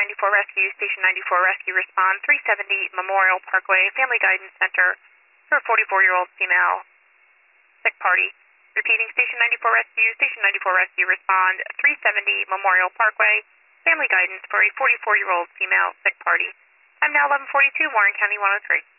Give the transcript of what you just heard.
94 Rescue, Station 94 Rescue, respond 370 Memorial Parkway, Family Guidance Center for a 44-year-old female sick party. Repeating, Station 94 Rescue, Station 94 Rescue, respond 370 Memorial Parkway, Family Guidance for a 44-year-old female sick party. I'm now 1142, Warren County 103.